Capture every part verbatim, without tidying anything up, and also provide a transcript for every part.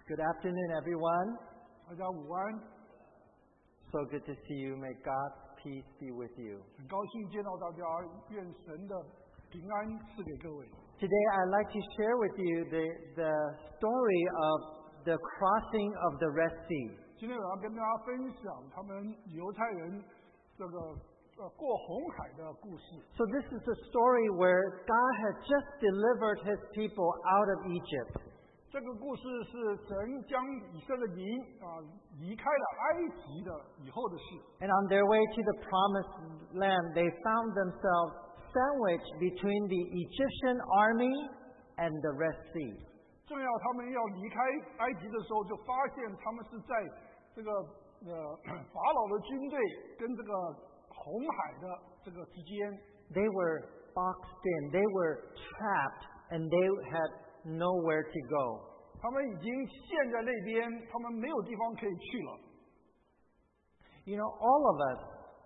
Good afternoon, everyone. 大家午安， So good to see you. May God's peace be with you. 很高兴见到大家，愿神的平安赐给各位。 Today, I'd like to share with you the, the story of the crossing of the Red Sea. 今天我要跟大家分享他们犹太人这个呃过红海的故事。 So this is the story where God had just delivered his people out of Egypt. 这个故事是神将以色列民啊离开了埃及的以后的事。 And on their way to the promised land, they found themselves sandwiched between the Egyptian army and the Red Sea. 正要他们要离开埃及的时候，就发现他们是在这个呃法老的军队跟这个红海的这个之间。 They were boxed in, they were trapped, and they had nowhere to go. 他们已经陷在那边，他们没有地方可以去了。 You know, all of us,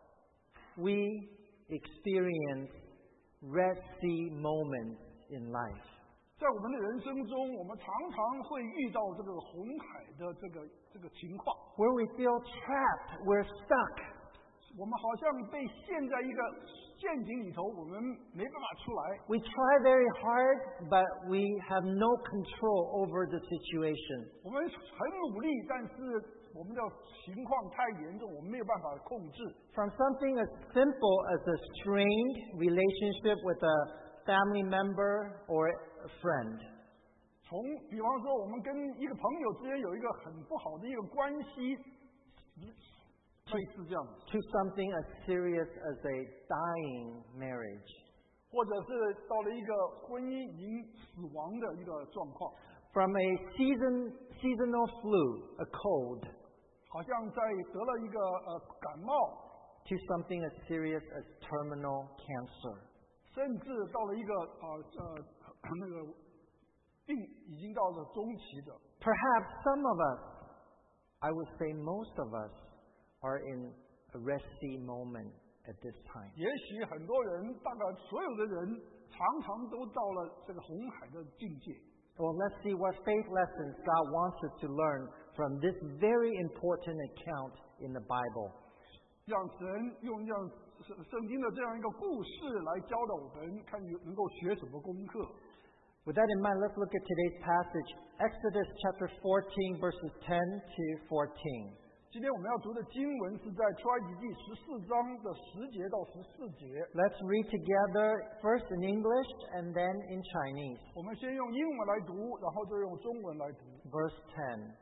we experience Red Sea moments in life. 在我们的人生中，我们常常会遇到这个红海的这个这个情况， Where we feel trapped, we're stuck. 我们好像被陷在一个陷阱里头，我们没办法出来。 We try very hard, but we have no control over the situation. 我们很努力，但是我们的情况太严重，我们没有办法控制。 From something as simple as a strained relationship with a family member or a friend, 从比方说，我们跟一个朋友之间有一个很不好的一个关系，类似这样子， to something as serious as a dying marriage. 或者是到了一个婚姻已经死亡的一个状况， From a season, seasonal flu, a cold, 好像在得了一个呃感冒， to something as serious as terminal cancer. 甚至到了一个呃呃那个病已经到了中期的。 Perhaps some of us, I would say most of us, are in a Red Sea moment at this time. 也许很多人，大概所有的人，常常都到了这个红海的境界。 Well, let's see what faith lessons God wants us to learn from this very important account in the Bible. 让神用这样圣圣经的这样一个故事来教导我们，看有能够学什么功课。 With that in mind, let's look at today's passage, Exodus chapter fourteen, verses ten to fourteen. 今天我们要读的经文是在出埃及记十四章的十节到十四节。 Let's read together, first in English and then in Chinese. 我们先用英文来读，然后再用中文来读。 Verse ten.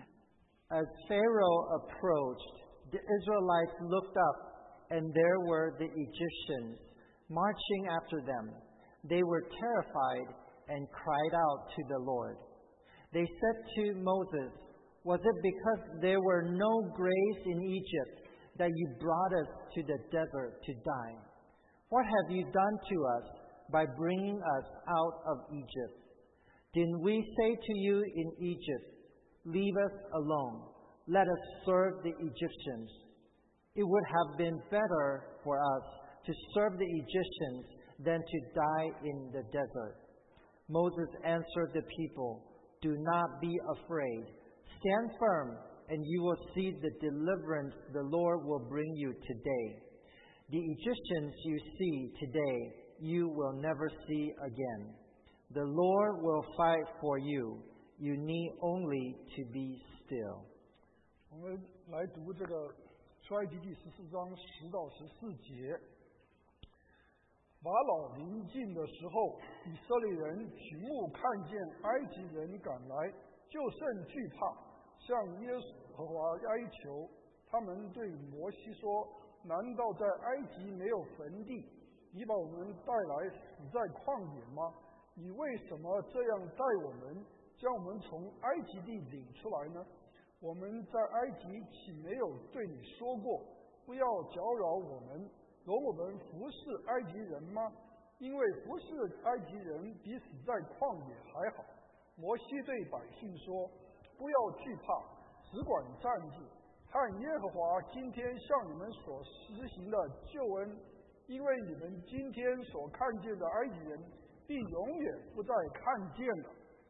As Pharaoh approached, the Israelites looked up, and there were the Egyptians marching after them. They were terrified and cried out to the Lord. They said to Moses, "Was it because there were no graves in Egypt that you brought us to the desert to die? What have you done to us by bringing us out of Egypt? Didn't we say to you in Egypt, 'Leave us alone, let us serve the Egyptians'? It would have been better for us to serve the Egyptians than to die in the desert." Moses answered the people, "Do not be afraid. Stand firm, and you will see the deliverance the Lord will bring you today. The Egyptians you see today, you will never see again. The Lord will fight for you. You need only to be still." 我们来读这个出埃及记十四章十到十四节。法老临近的时候，以色列人举目看见埃及人赶来，就甚惧怕，向耶和华哀求。他们对摩西说：“难道在埃及没有坟地？你把我们带来死在旷野吗？你为什么这样待我们，将我们从埃及地领出来呢？我们在埃及岂没有对你说过，不要搅扰我们，容我们服侍埃及人吗？因为服侍埃及人比死在旷野还好。”摩西对百姓说：“不要惧怕，只管站住，看耶和华今天向你们所实行的救恩，因为你们今天所看见的埃及人，必永远不再看见了。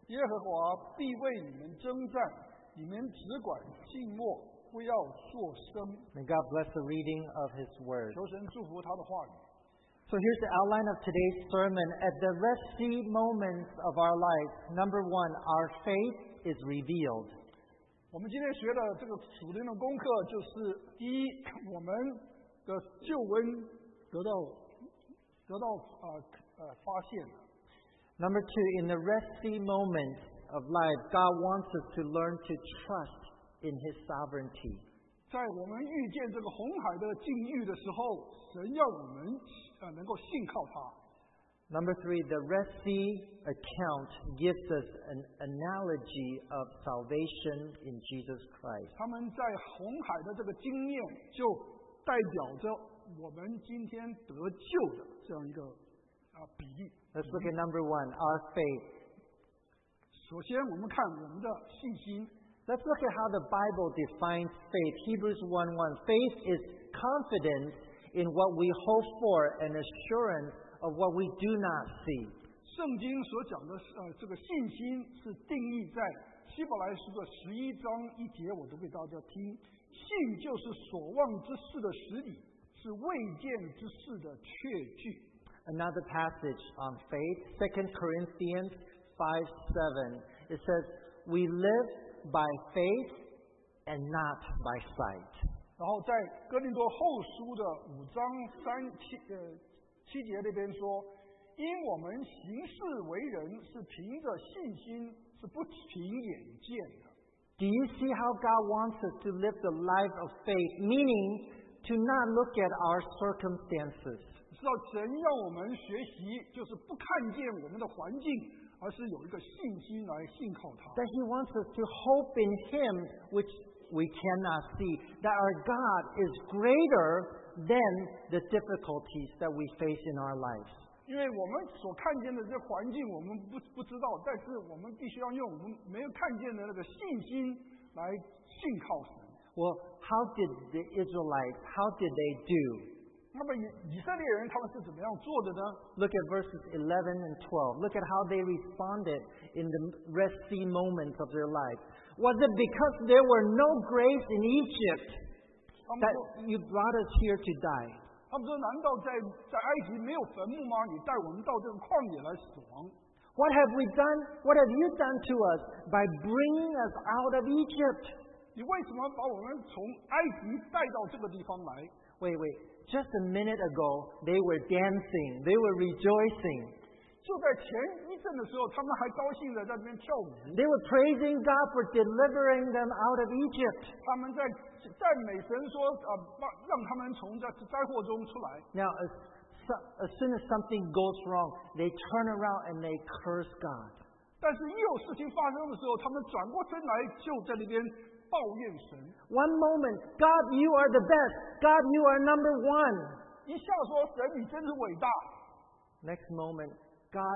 耶和华必为你们征战，你们只管静默，不要作声。 May God bless the reading of His Word. 求神祝福他的话语。 So here's the outline of today's sermon. At the resty moments of our lives, number one, our faith is revealed. 我们今天学的这个属灵的功课就是：第一，我们的救恩得到得到啊 呃, 呃发现。 Number two, in the resty moments of life, God wants us to learn to trust in His sovereignty. 在我们遇见这个红海的境遇的时候，神要我们呃能够信靠他。 Number three, the resty account gives us an analogy of salvation in Jesus Christ. 他们在红海的这个经验，就代表着我们今天得救的这样一个啊比例。 Let's look at number one, our faith. 首先，我们看我们的信心。 Let's look at how the Bible defines faith. Hebrews one one. Faith is confidence in what we hope for and assurance of what we do not see. 圣经所讲的呃这个信心是定义在希伯来书的十一章一节，我读给大家听。信就是所望之事的实底，是未见之事的确据。 Another passage on faith, Second Corinthians five seven. It says, "We live by faith and not by sight." 然后在哥林多后书的五章三七呃七节那边说，因我们行事为人是凭着信心，是不凭眼见的。 Do you see how God wants us to live the life of faith, meaning to not look at our circumstances? 知道神要我们学习，就是不看见我们的环境，而是有一个信心来信靠他。 That He wants us to hope in Him, which we cannot see. That our God is greater than the difficulties that we face in our lives. 因为我们所看见的这环境，我们不不知道，但是我们必须要用我们没有看见的那个信心来信靠神。 Well, how did the Israelites, how did they do? 那么以以色列人他们是怎么样做的呢？ Look at verses eleven and twelve. Look at how they responded in the resty moments of their life. Was it because there were no grace in Egypt 他们 that 说， you brought us here to die? 他们说，难道在在埃及没有坟墓吗？你带我们到这个旷野来死亡？ What have we done? What have you done to us by bringing us out of Egypt? 你为什么把我们从埃及带到这个地方来？ Wait, wait. Just a minute ago, they were dancing. They were rejoicing. 就在前一阵的时候，他们还高兴的在那边跳舞， They were praising God for delivering them out of Egypt. 他们在赞美神说，呃，让让他们从这灾祸中出来。 Now, as, so- as soon as something goes wrong, they turn around and they curse God. 但是，一有事情发生的时候，他们转过身来，就在那边抱怨神。 One moment, God, you are the best. God, you are number one. 一下说神，你真是伟大。 Next moment, God,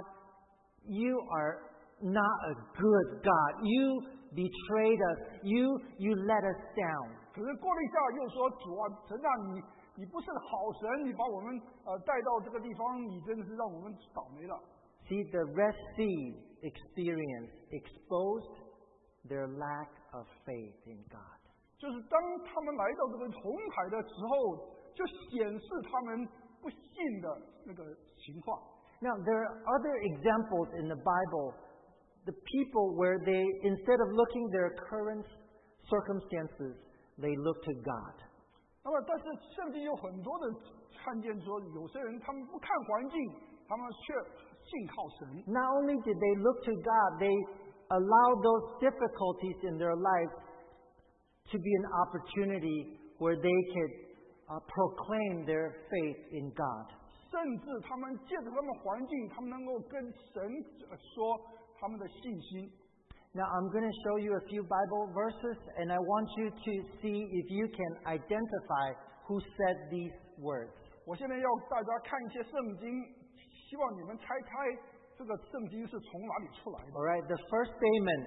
you are not a good God. You betrayed us. You, you let us down. 可是过了一下，又说主啊，神啊，你你不是好神，你把我们呃带到这个地方，你真的是让我们倒霉了。 See, the Red Sea experience exposed their lack of faith in God. 就是当他们来到这个红海的时候，就显示他们不信的那个情况。 Now, there are other examples in the Bible, the people where they, instead of looking their current circumstances, they look to God. 那么，但是圣经有很多的看见说，有些人他们不看环境，他们却信靠神。 Not only did they look to God, they allowed those difficulties in their life to be an opportunity where they could uh, proclaim their faith in God. 甚至他们借着他们环境，他们能够跟神呃说他们的信心。 Now, I'm going to show you a few Bible verses, and I want you to see if you can identify who said these words. 我现在要大家看一些圣经，希望你们猜猜这个圣经是从哪里出来的。 All right, the first statement.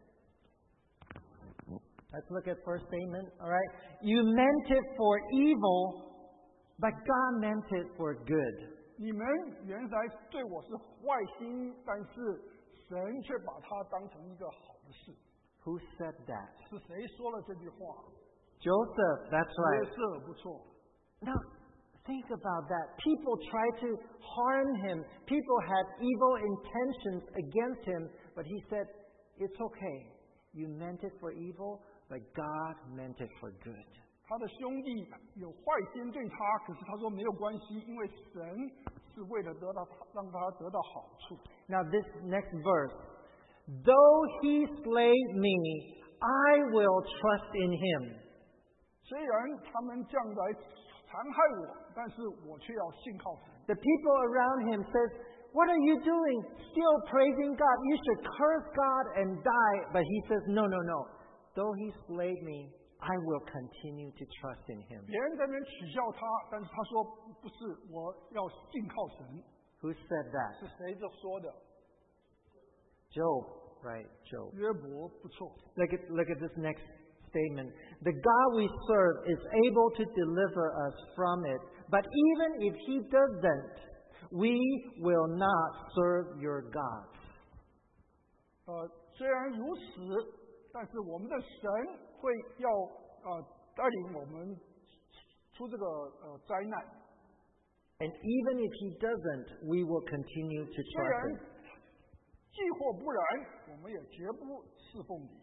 Let's look at first statement. All right, you meant it for evil, but God meant it for good. 你们原来对我是坏心，但是神却把它当成一个好的事。 Who said that? 是谁说了这句话？ Joseph, that's 约 right. 瑟，不错。 Now, think about that. People tried to harm him. People had evil intentions against him. But he said, it's okay. You meant it for evil, but God meant it for good. 他的兄弟有坏心对他，可是他说没有关系，因为神是为了得到他，让他得到好处。 Now, this next verse. Though he slay me, I will trust in him. 虽然他们将来残害我，但是我却要信靠神。 The people around him says, what are you doing? Still praising God. You should curse God and die. But he says, no, no, no. Though he slay me, I will continue to trust in him. 别人在那边取笑他，但是他说不是，我要信靠神。 Who said that? 是谁这说的？ Job, right? Job. 约伯，不错。 Look at, look at this next statement. The God we serve is able to deliver us from it. But even if he doesn't, we will not serve your gods. 呃，虽然如此，但是我们的神会要呃带领我们出这个呃灾难。 And even if he doesn't, we will continue to 虽 trust 然 him. 既或不然，我们也绝不侍奉你。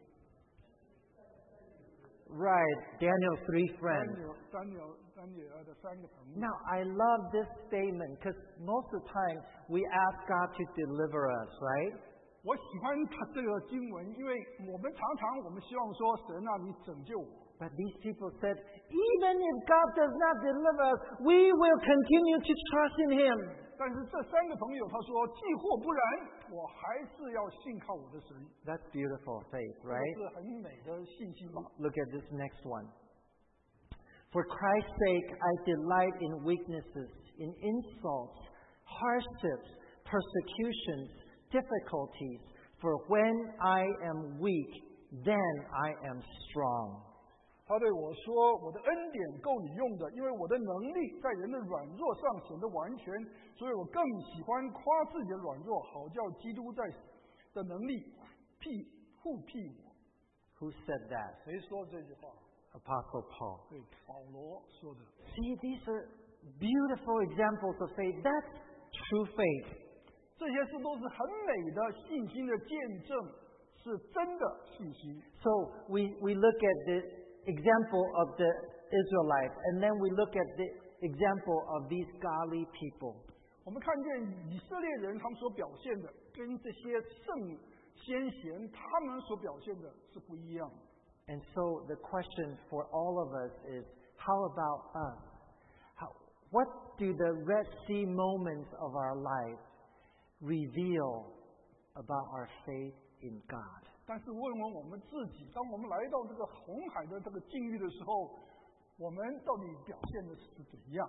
Right, Daniel's three 三 friends. 鸟三鸟三鸟的三个朋友。 Now, I love this statement because most of the time we ask God to deliver us, right? 我喜欢他这个经文，因为我们常常我们希望说神啊，你拯救我。 But these people said, even if God does not deliver us, we will continue to trust in him. 但是这三个朋友他说，既或不然，我还是要信靠我的神。 That's beautiful faith, 这 right? 是很美的信心吧。 Look at this next one. For Christ's sake, I delight in weaknesses, in insults, hardships, persecutions, difficulties. For when I am weak, then I am strong. 他对我说：“我的恩典够你用的，因为我的能力在人的软弱上显得完全，所以我更喜欢夸自己的软弱，好叫基督在的能力庇护庇我。” Who said that? 谁说这句话？ Apostle Paul. 对，保罗说的。 See, these are beautiful examples of faith. That's true faith. 这些事都是很美的信心的见证，是真的信心。 So we, we look at the example of the Israelites, and then we look at the example of these godly people. 我们看见以色列人他们所表现的，跟这些圣先贤他们所表现的是不一样的。 And so the question for all of us is, how about us? How, what do the Red Sea moments of our life reveal about our faith in God? 但是问问我们自己，当我们来到这个红海的这个境遇的时候，我们到底表现的是怎样？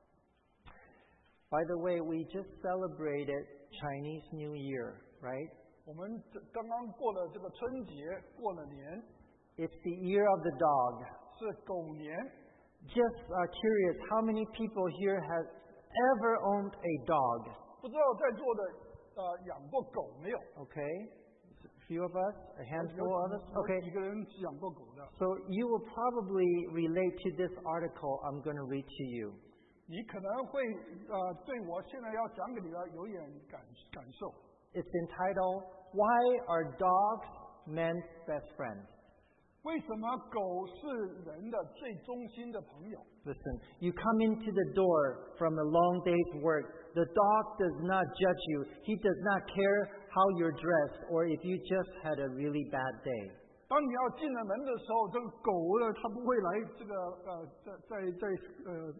By the way, we just celebrated Chinese New Year, right? 我们这刚刚过了这个春节，过了年， It's the year of the dog. 是狗年。 Just uh, curious, how many people here have ever owned a dog? 不知道在座的呃养过狗没有？ Okay, a few of us, a handful of us. 有 Okay, 几个人是养过狗的？ so you will probably relate to this article I'm going to read to you. 你可能会呃对我现在要讲给你的有点感感受。 It's entitled, Why Are Dogs Men's Best Friend? 为什么狗是人的最忠心的朋友？ Listen, you come into the door from a long day's work. The dog does not judge you. He does not care how you're dressed or if you just had a really bad day. 当你要进了门的时候，这个狗呢，它不会来这个呃，在在在呃，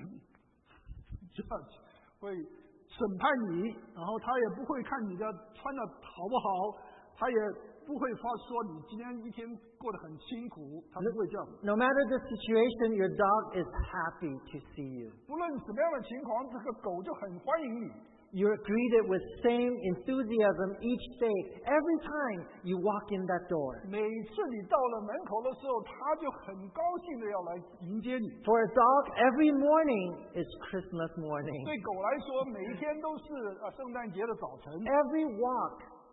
会审判你，然后它也不会看你的穿的好不好，它也不会发说你今天一天过得很辛苦，它不会这样。 No matter the situation, your dog is happy to see you. 不论什么样的情况，这个狗就很欢迎你。 You're greeted with same enthusiasm each day, every time you walk in that door. 每次你到了门口的时候，它就很高兴的要来迎接你。 For a dog, every morning is Christmas morning. 对狗来说，每一天都是啊圣诞节的早晨。 Every walk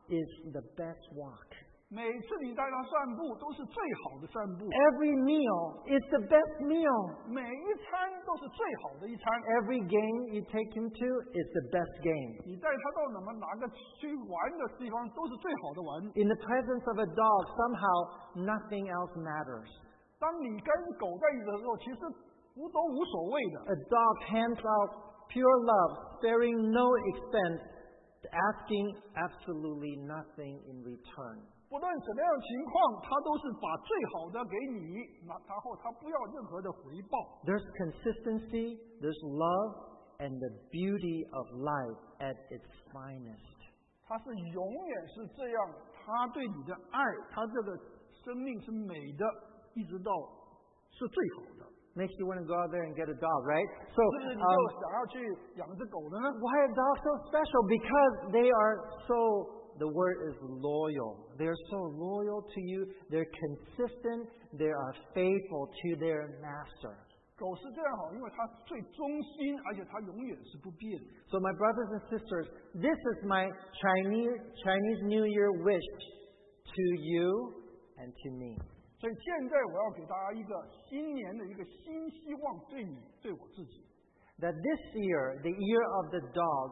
is the best walk. 每次你带他散步都是最好的散步， Every meal is the best meal. 每一餐都是最好的一餐。 Every game you take him to is the best game. 你带他到哪么哪个去玩的地方都是最好的玩。 In the presence of a dog, somehow nothing else matters. 当你跟狗在一起的时候，其实无都无所谓的。 A dog hands out pure love, sparing no expense, asking absolutely nothing in return. 不论什么样的情况，他都是把最好的给你，然后他不要任何的回报。 There's consistency, there's love, and the beauty of life at its finest. 他是永远是这样，他对你的爱，他这个生命是美的，一直到是最好的。 Makes you want to go out there and get a dog, right? So, 是不是你 um, 就想要去养只狗呢？ why are dogs so special? Because they are so, the word is loyal. They're so loyal to you. They're consistent. They are faithful to their master. 狗是这样好，因为它最忠心，而且它永远是不变的。 So my brothers and sisters, this is my Chinese, Chinese New Year wish to you and to me. 所以现在我要给大家一个新年的一个新希望，对你，对我自己。 That this year, the year of the dog,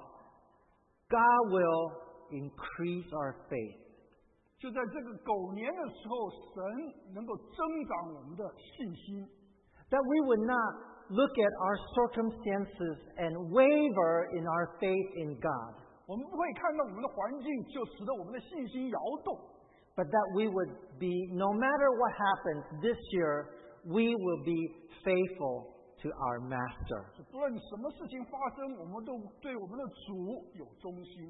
God will increase our faith. 就在这个狗年的时候，神能够增长我们的信心， That we would not look at our circumstances and waver in our faith in God, 我们不会看到我们的环境就使得我们的信心摇动， but that we would be, no matter what happens this year, we will be faithful to our Master. 不论什么事情发生，我们都对我们的主有忠心。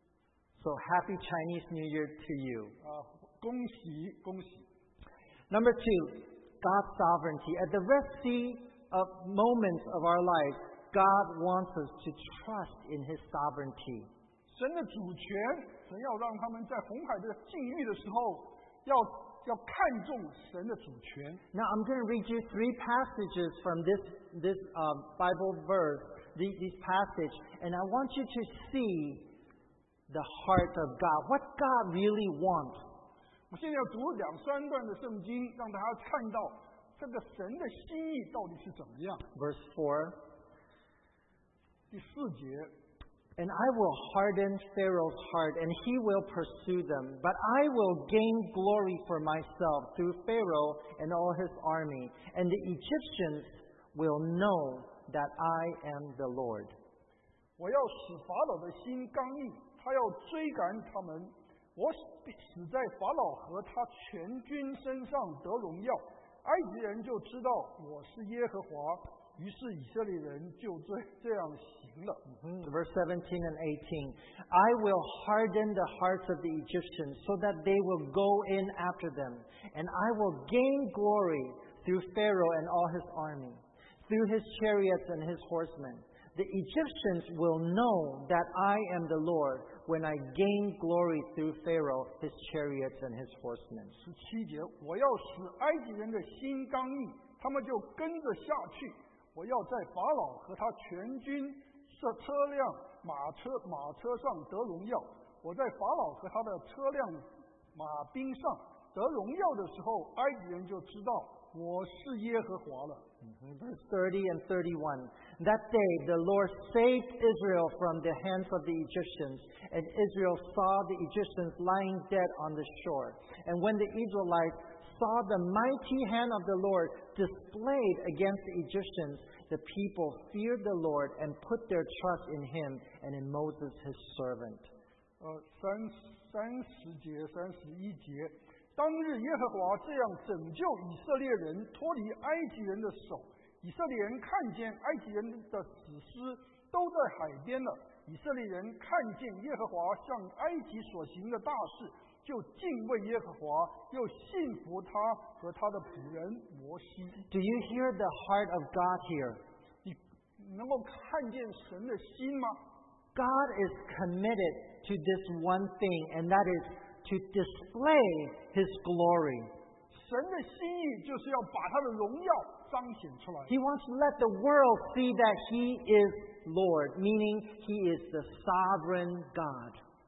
So happy Chinese New Year to you. 啊，恭喜恭喜！ Number two, God's sovereignty. At the Red Sea of moments of our lives, God wants us to trust in His sovereignty. 神的主权，神要让他们在红海的境遇的时候，要要看重神的主权。 Now I'm going to read you three passages from this this uh, Bible verse, these, these passage, and I want you to see the heart of God, what God really wants. 我现在要读两三段的圣经，让大家看到这个神的心意到底是怎么样。 Verse four, 第四节， and I will harden Pharaoh's heart, and he will pursue them. But I will gain glory for myself through Pharaoh and all his army, and the Egyptians will know that I am the Lord. 我要使法老的心刚硬，他要追赶他们。我使在法老和他全军身上得荣耀，埃及人就知道我是耶和华。于是以色列人就这这样行了。 Verse seventeen and eighteen. I will harden the hearts of the Egyptians so that they will go in after them, and I will gain glory through Pharaoh and all his army, through his chariots and his horsemen. The Egyptians will know that I am the Lord when I gain glory through Pharaoh, his chariots and his horsemen. 十七节，我要使埃及人的心刚硬，他们就跟着下去。我要在法老和他全军车车辆、马车马车上得荣耀。我在法老和他的车辆、马兵上得荣耀的时候，埃及人就知道我是耶和华了。 Verse thirty and thirty-one. That day the Lord saved Israel from the hands of the Egyptians, and Israel saw the Egyptians lying dead on the shore. And when the Israelites saw the mighty hand of the Lord displayed against the Egyptians, the people feared the Lord and put their trust in Him and in Moses his servant. 呃，三三十节、三十一节，当日耶和华这样拯救以色列人脱离埃及人的手。以色列人看见埃及人的死尸都在海边了，以色列人看见耶和华向埃及所行的大事，就敬畏耶和华，又信服他和他的仆人摩西。 Do you hear the heart of God here? 你能够看见神的心吗？ God is committed to this one thing, and that is to display His glory. 神的心意就是要把他的荣耀彰显出来。 He wants to let the world see that He is Lord, meaning He is the sovereign God.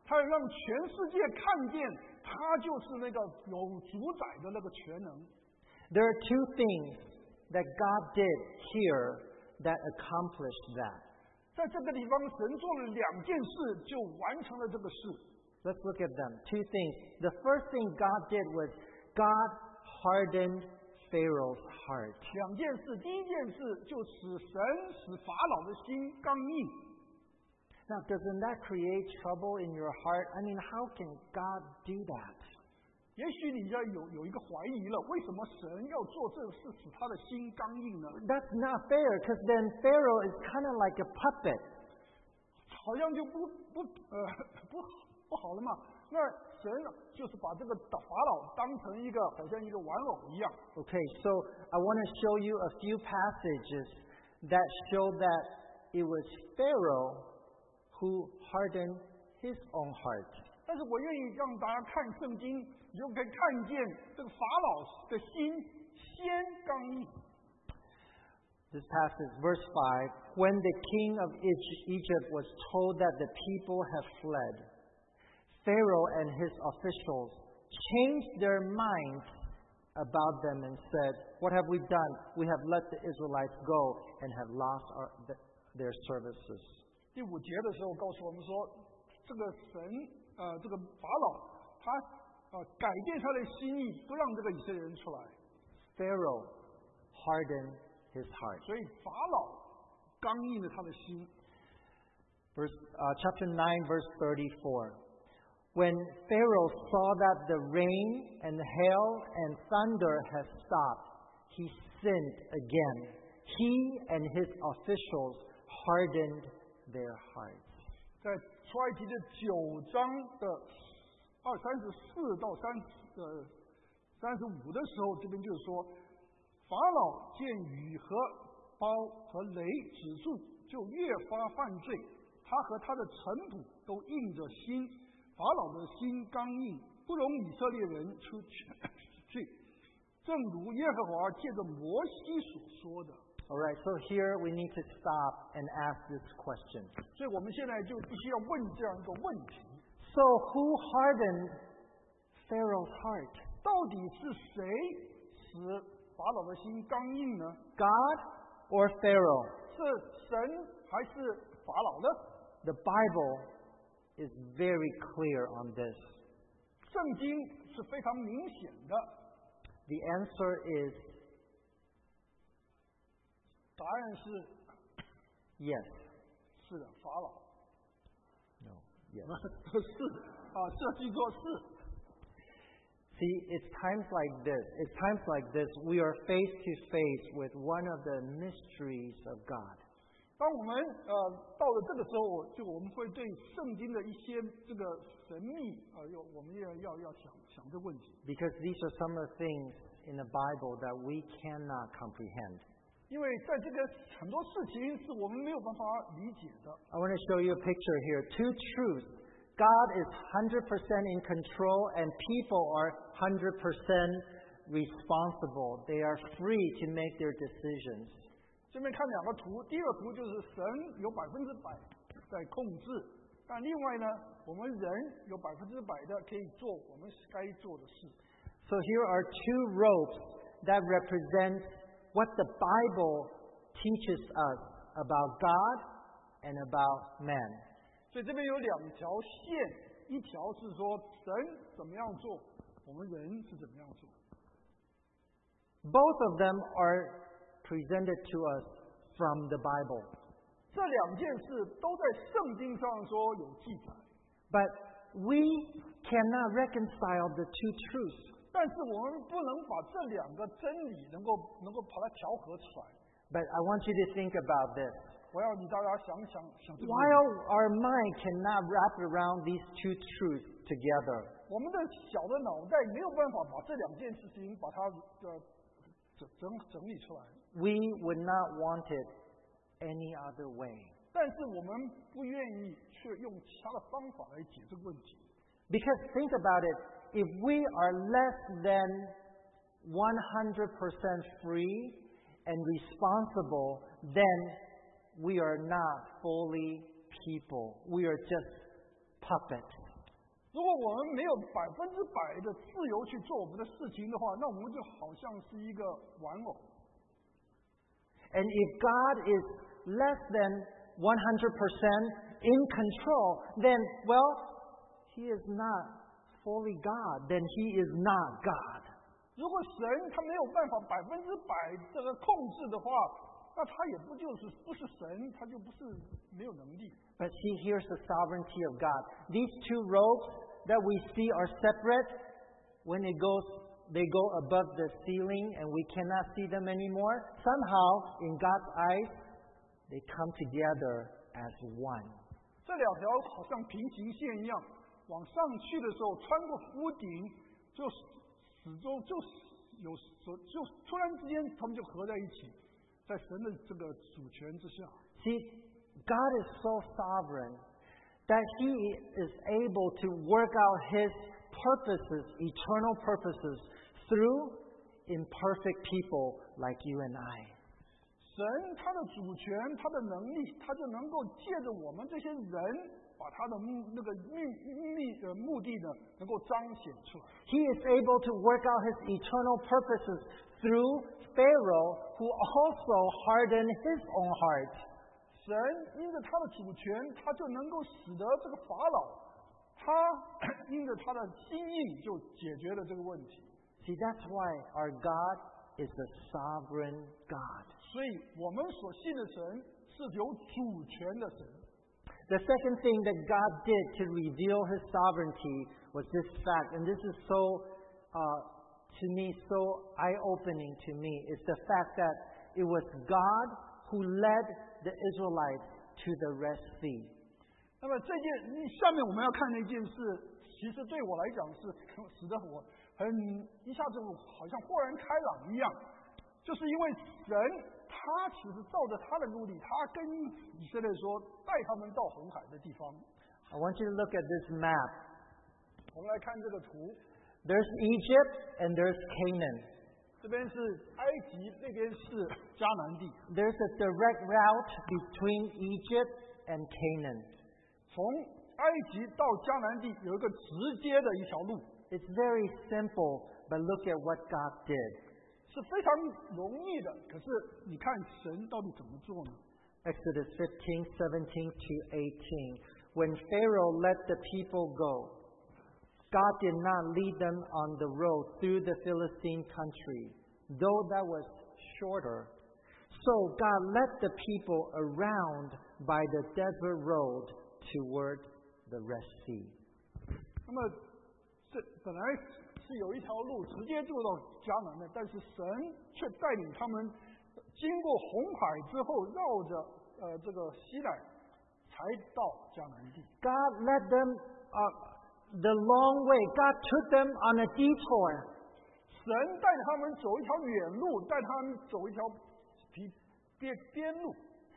他让全世界看见他就是那个有主宰的那个全能。 There are two things that God did here that accomplished that. 在这个地方，神做了两件事，就完成了这个事。 Let's look at them. Two things. The first thing God did was God hardened Pharaoh's heart. 两件事，第一件事就使神使法老的心刚硬。 Now, doesn't that create trouble in your heart? I mean, how can God do that? 也许你要有有一个怀疑了，为什么神要做这事使他的心刚硬呢？ That's not fair, because then Pharaoh is kind of like a puppet. 好像就不不呃不不好了嘛。那神就是把这个法老当成一个好像一个玩偶一样。 Okay, so I want to show you a few passages that show that it was Pharaoh who hardened his own heart. 但是我愿意让大家看圣经，你就可以看见这个法老的心先刚硬。 This passage, verse five, when the king of Egypt was told that the people have fled, Pharaoh and his officials changed their minds about them and said, "What have we done? We have let the Israelites go and have lost our, their services." 第五节的时候告诉我们说，这个神呃这个法老他呃改变他的心意，不让这个以色列人出来。 Pharaoh hardened his heart. 所以法老刚硬了他的心。 Verse, uh, chapter nine, verse thirty-four. When Pharaoh saw that the rain and hail and thunder had stopped, he sinned again. He and his officials hardened their hearts. 在出埃及的九章的二三十四到三呃三十五的时候，这边就是说，法老见雨和雹和雷止住，就越发犯罪。他和他的臣仆都硬着心，法老的心刚硬，不容以色列人出去。正如耶和华借着摩西所说的。 All right, so here we need to stop and ask this question. 所以我们现在就必须要问这样一个问题： So who hardened Pharaoh's heart? 到底是谁使法老的心刚硬呢？ God or Pharaoh? 是神还是法老呢？ The Bible is very clear on this. 圣经是非常明显的， The answer is 答案是 yes. 是的，法老 No. Yes. 是啊，这句作是。 See, it's times like this. It's times like this we are face to face with one of the mysteries of God. 当我们呃到了这个时候，就我们会对圣经的一些这个神秘啊，要、呃、我们要要要想想这个问题。 Because these are some of the things in the Bible that we cannot comprehend. 因为在这个很多事情是我们没有办法理解的。 I want to show you a picture here. Two truths. God is one hundred percent in control and people are one hundred percent responsible. They are free to make their decisions. 这边看两个图，第一个图就是神有百分之百在控制，但另外呢，我们人有百分之百的可以做我们该做的事。 So here are two ropes that represent what the Bible teaches us about God and about man. 所以这边有两条线，一条是说神怎么样做，我们人是怎么样做。 Both of them are presented to us from the Bible. 这两件事都在圣经上说有记载， But we cannot reconcile the two truths. 但是我们不能把这两个真理能够能够把它调和出来。 But I want you to think about this. 我要你大家想想想这个问题。 While our mind cannot wrap around these two truths together, 我们的小的脑袋没有办法把这两件事情把它呃整整整理出来， we would not want it any other way. 但是我们不愿意去用其他的方法来解这个问题。 Because think about it, if we are less than one hundred percent free and responsible, then we are not fully people. We are just puppets. 如果我们没有百分之百的自由去做我们的事情的话，那我们就好像是一个玩偶。 And if God is less than one hundred percent in control, then, well, He is not fully God. Then He is not God. 如果神他没有办法百分之百这个控制的话，那他也不就是不是神，他就不是没有能力。 But see, here's the sovereignty of God. These two robes that we see are separate. When it goes, they go above the ceiling and we cannot see them anymore. Somehow, in God's eyes, they come together as one. 这两条好像平行线一样，往上去的时候，穿过屋顶，就始终就有就突然之间，他们就合在一起，在神的这个主权之下。 See, God is so sovereign that He is able to work out His purposes, eternal purposes, through imperfect people like you and I. 神他的主权，他的能力，他就能够借着我们这些人，把他的目那个目目呃目的呢，能够彰显出来。 He is able to work out His eternal purposes through Pharaoh, who also hardened his own heart. 神因着他的主权，他就能够使得这个法老，他因着他的心意就解决了这个问题。 See, that's why our God is a sovereign God. 所以我们所信的神是有主权的神。 The second thing that God did to reveal His sovereignty was this fact, and this is so, uh, to me, so eye-opening to me, is the fact that it was God who led the Israelites to the Red Sea. 那么这件下面我们要看的一件事，其实对我来讲是使得我很一下子好像豁然开朗一样，就是因为神他其实照着他的目的，他跟以色列说带他们到红海的地方。 I want you to look at this map. 我们来看这个图。 There's Egypt and there's Canaan. 这边是埃及，那边是迦南地。 There's a direct route between Egypt and Canaan. 从埃及到迦南地有一个直接的一条路。 It's very simple, but look at what God did. 是非常容易的，可是你看神到底怎么做呢？ Exodus fifteen, seventeen to eighteen. When Pharaoh let the people go, God did not lead them on the road through the Philistine country, though that was shorter. So God led the people around by the desert road toward the Red Sea. 那么这本来是有一条路直接就到迦南的，但是神却带领他们经过红海之后，绕着呃这个西乃，才到迦南地。 God led them uh, the long way. God took them on a detour. 神带他们走一条远路，带他们走一条边边路。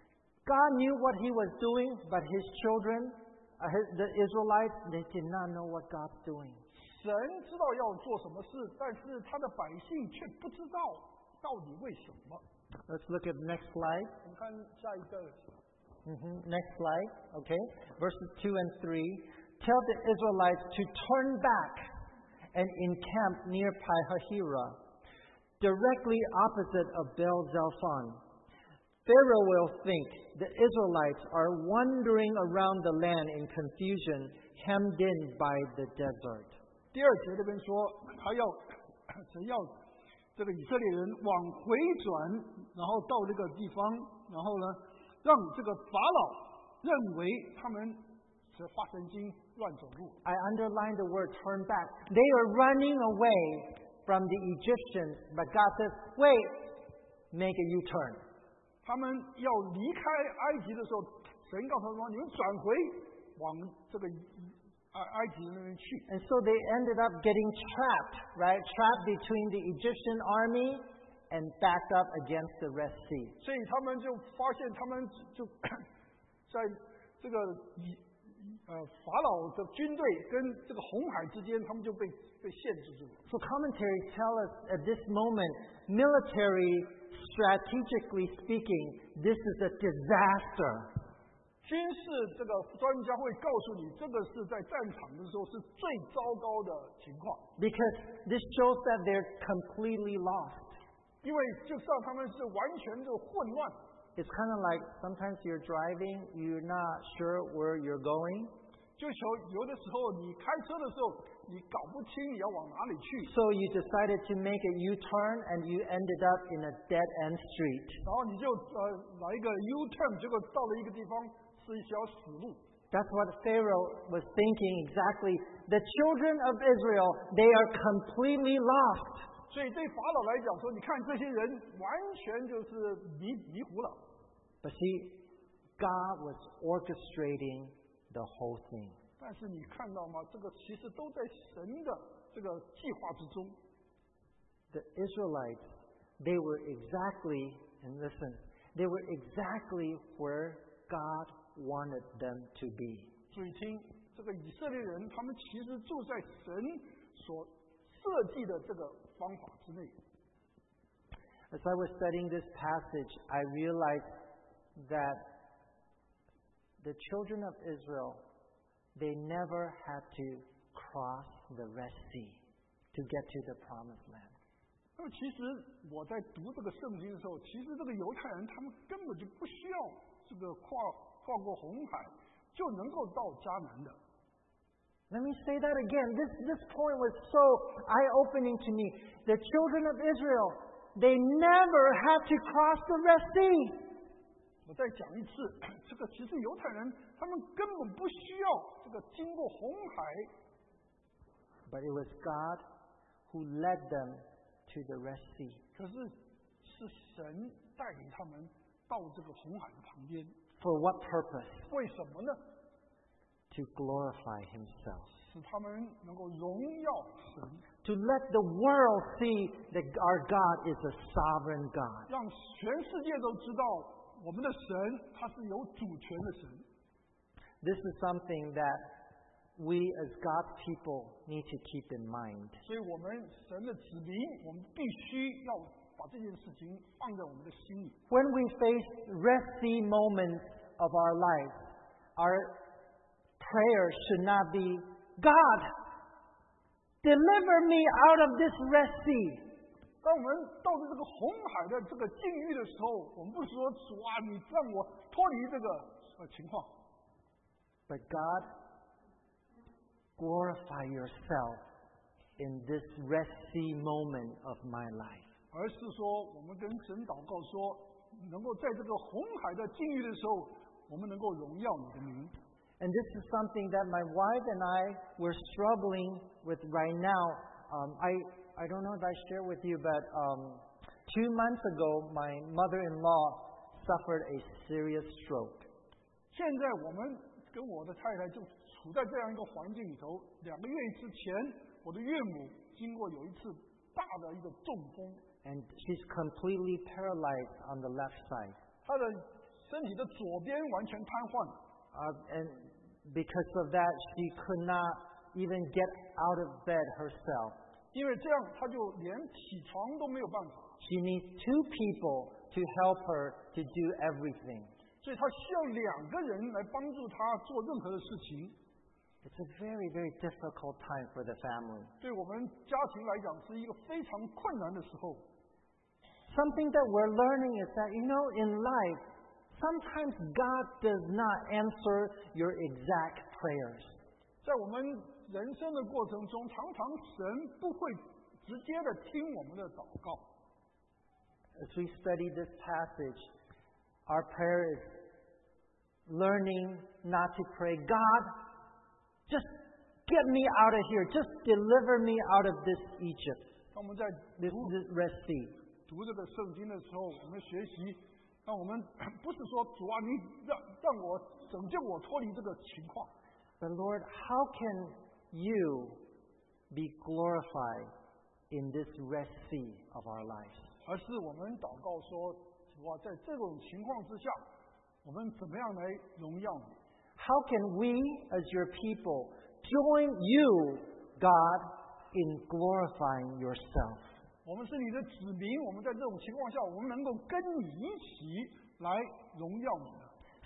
God knew what He was doing, but His children, uh, his, the Israelites, they did not know what God's doing. 神知道要做什么事，但是他的百姓却不知道到底为什么。 Let's look at the next slide. 我们看下一个。 Mm-hmm. Next slide. Okay. Verses two and three. Tell the Israelites to turn back and encamp near Pi-hahira, directly opposite of Baal-zephon. Pharaoh will think the Israelites are wandering around the land in confusion, hemmed in by the desert. 第二节这边说，他要神要这个以色列人往回转，然后到这个地方，然后呢，让这个法老认为他们是发神经乱走路。 I underline the word turn back. They are running away from the Egyptians, but God says, wait, make a U-turn. 他们要离开埃及的时候，神告诉他们说：“你们转回往这个埃埃及那边去。” And so they ended up getting trapped, right? Trapped between the Egyptian army and backed up against the Red Sea. 所以他们就发现，他们就在这个以呃法老的军队跟这个红海之间，他们就被被限制住了。 So commentaries tell us at this moment, military, strategically speaking, this is a disaster. 军事这个专家会告诉你，这个是在战场的时候是最糟糕的情况， because this shows that they're completely lost. 因为就让他们是完全的混乱。 It's kind of like sometimes you're driving, you're not sure where you're going. 就有有的时候你开车的时候，你搞不清你要往哪里去， So you decided to make a U-turn and you ended up in a dead-end street. 然后你就呃来一个 U-turn， 结果到了一个地方是一条死路。 That's what Pharaoh was thinking exactly. The children of Israel, they are completely lost. 所以对法老来讲说，你看这些人完全就是迷迷糊了。 But see, God was orchestrating the whole thing. 但是你看到吗？这个其实都在神的这个计划之中。 The Israelites, they were exactly, and listen, they were exactly where God wanted them to be. 注意听，这个以色列人，他们其实住在神所设计的这个方法之内。 As I was studying this passage, I realized that the children of Israel, they never had to cross the Red Sea to get to the promised land. 那么其实我在读这个圣经的时候，其实这个犹太人他们根本就不需要这个跨跨过红海就能够到迦南的。 Let me say that again. This, this point was so eye-opening to me. The children of Israel, they never had to cross the Red Sea. 我再讲一次，这个其实犹太人他们根本不需要这个经过红海， But it was God who led them to the Red Sea. 可是是神带领他们到这个红海的旁边。 For what purpose? 为什么呢？ To glorify Himself. 使他们能够荣耀神， To let the world see that our God is a sovereign God. 让全世界都知道我们的神他是有主权的神。 This is something that we as God's people need to keep in mind. 所以我们神的子民，我们必须要把这件事情放在我们的心里。 When we face Red Sea moments of our lives, our prayer should not be, God, deliver me out of this Red Sea. 当我们到了这个红海的这个境遇的时候，我们不是说主啊，你让我脱离这个呃情况， But God, glorify yourself in this Red Sea moment of my life. 而是说我们跟神祷告说，能够在这个红海的境遇的时候，我们能够荣耀你的名。 And this is something that my wife and I were struggling with right now. Um, I I don't know if I share with you, but um, two months ago, my mother-in-law suffered a serious stroke. 现在我们跟我的太太就处在这样一个环境里头。两个月之前，我的岳母经过有一次大的一个中风， And she's completely paralyzed on the left side. 她的身体的左边完全瘫痪。 Uh, and because of that, she could not even get out of bed herself. 因为这样，她就连起床都没有办法。 She needs two people to help her to do everything. 所以她需要两个人来帮助她做任何的事情。 It's a very, very difficult time for the family. 对我们家庭来讲，是一个非常困难的时候。 Something that we're learning is that, you know, in life, sometimes God does not answer your exact prayers. 在我们人生的过程中，常常神不会直接的听我们的祷告。 As we study this passage, our prayer is learning not to pray, God, just get me out of here. Just deliver me out of this Egypt, 当我们在 this, 读 this Red Sea. 读这个圣经的时候，我们学习，那我们不是说主啊，你让让我拯救我脱离这个情况， But Lord, how can you be glorified in this Red Sea of our lives? 而是我们祷告说，主啊，在这种情况之下，我们怎么样来荣耀你？ How can we, as your people, join you, God, in glorifying yourself? 我们是你的子民，我们在这种情况下，我们能够跟你一起来荣耀你呢？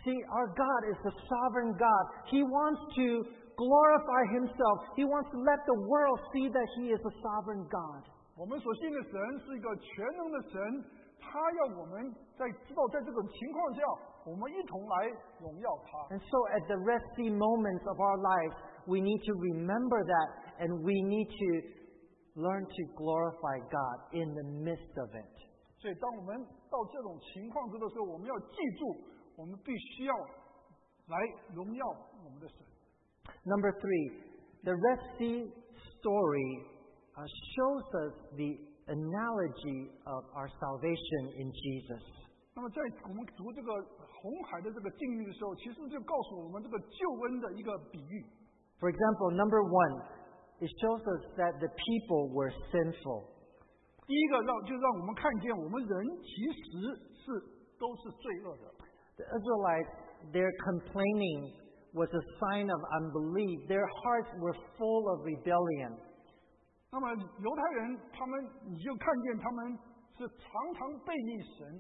See, our God is the sovereign God. He wants to glorify Himself. He wants to let the world see that He is a sovereign God. 我们所信的神是一个全能的神，他要我们在知道在这种情况下，我们一同来荣耀他。 And so at the resty moments of our life, we need to remember that, and we need to learn to glorify God in the midst of it. 所以当我们到这种情况之的时候，我们要记住，我们必须要来荣耀我们的神。 Number three, the resty story uh, shows us the analogy of our salvation in Jesus. 那么在我们读这个红海的这个境遇的时候，其实就告诉我们这个救恩的一个比喻。 For example, number one, it shows us that the people were sinful. 第一个让就让我们看见，我们人其实是都是罪恶的。 The Israelites, their complaining was a sign of unbelief. Their hearts were full of rebellion. 那么犹太人，他们你就看见他们是常常背逆神。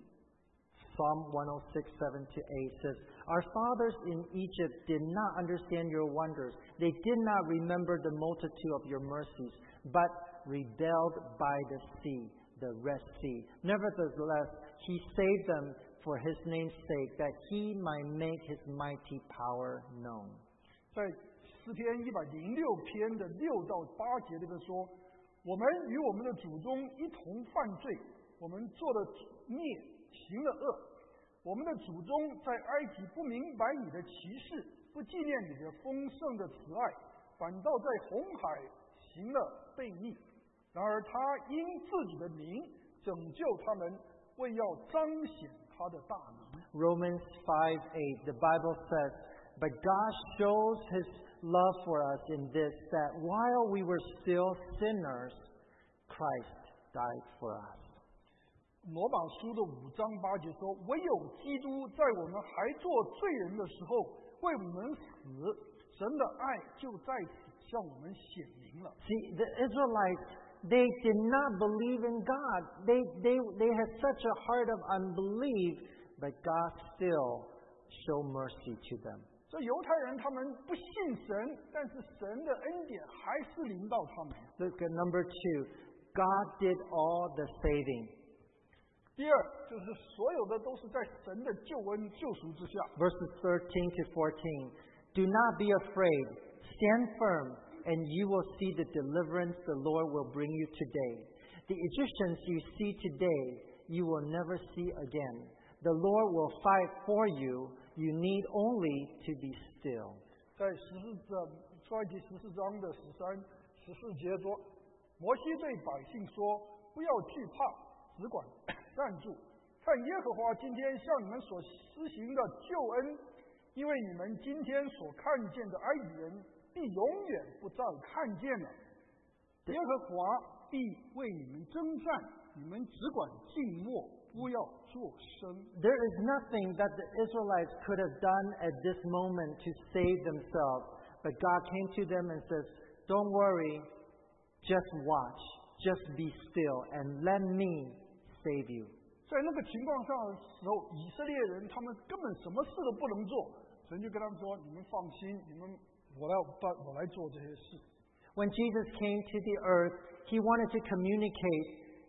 Psalm one oh six, seven to eight says, Our fathers in Egypt did not understand your wonders. They did not remember the multitude of your mercies, but rebelled by the sea, the Red Sea. Nevertheless, He saved them for His name's sake, that He might make His mighty power known. 在诗篇一百零六篇的六到八节里面说，我们与我们的祖宗一同犯罪，我们做了孽，行了恶。我们的祖宗在埃及不明白你的奇事，不纪念你的丰盛的慈爱，反倒在红海行了悖逆。然而他因自己的名拯救他们，为要彰显他的大能。 Romans five eight, the Bible says, But God shows His love for us in this, that while we were still sinners, Christ died for us. 罗马书的五章八节说，唯有基督在我们还做罪人的时候为我们死，神的爱就在此向我们显明了。 See, the Israelites, they did not believe in God. They, they, they had such a heart of unbelief, but God still showed mercy to them. 这犹太人他们不信神，但是神的恩典还是临到他们。 Look at number two. God did all the saving. 第二，就是所有的都是在神的救恩救赎之下。 Verses thirteen to fourteen. Do not be afraid. Stand firm, and you will see the deliverance the Lord will bring you today. The Egyptians you see today, you will never see again. The Lord will fight for you. You need only to be still. 在十四章出埃及十四章的十三、十四节说，摩西对百姓说：“不要惧怕，只管站住，看耶和华今天向你们所施行的救恩，因为你们今天所看见的埃及人，必永远不再看见了。耶和华必为你们征战，你们只管静默，不要作声。” There is nothing that the Israelites could have done at this moment to save themselves. But God came to them and says, Don't worry, just watch, just be still, and let me save you. 在那个情况下的时候，以色列人他们根本什么事都不能做，神就跟他们说：“你们放心，你们我来办，我来做这些事。” When Jesus came to the earth, He wanted to communicate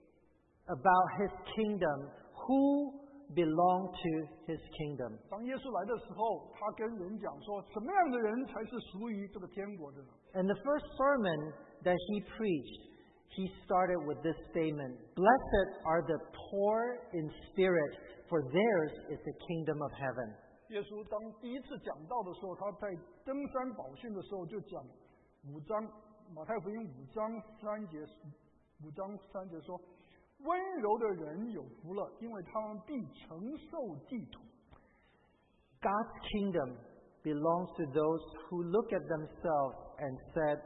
about His kingdom, who belonged to His kingdom. 当耶稣来的时候，他跟人讲说，什么样的人才是属于这个天国的呢？ And the first sermon that He preached, He started with this statement, Blessed are the poor in spirit, for theirs is the kingdom of heaven. 耶稣当第一次讲道的时候，他在登山宝训的时候就讲五章，马太福音五章三节，五章三节说，温柔的人有福了，因为他们必承受地土。 God's kingdom belongs to those who look at themselves and said,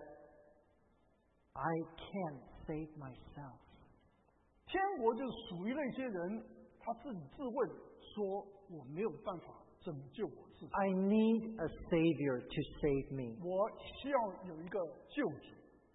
I can't save myself. 天国就属于那些人，他自己自问说：“我没有办法拯救我自己。” I need a Savior to save me. 我需要有一个救主。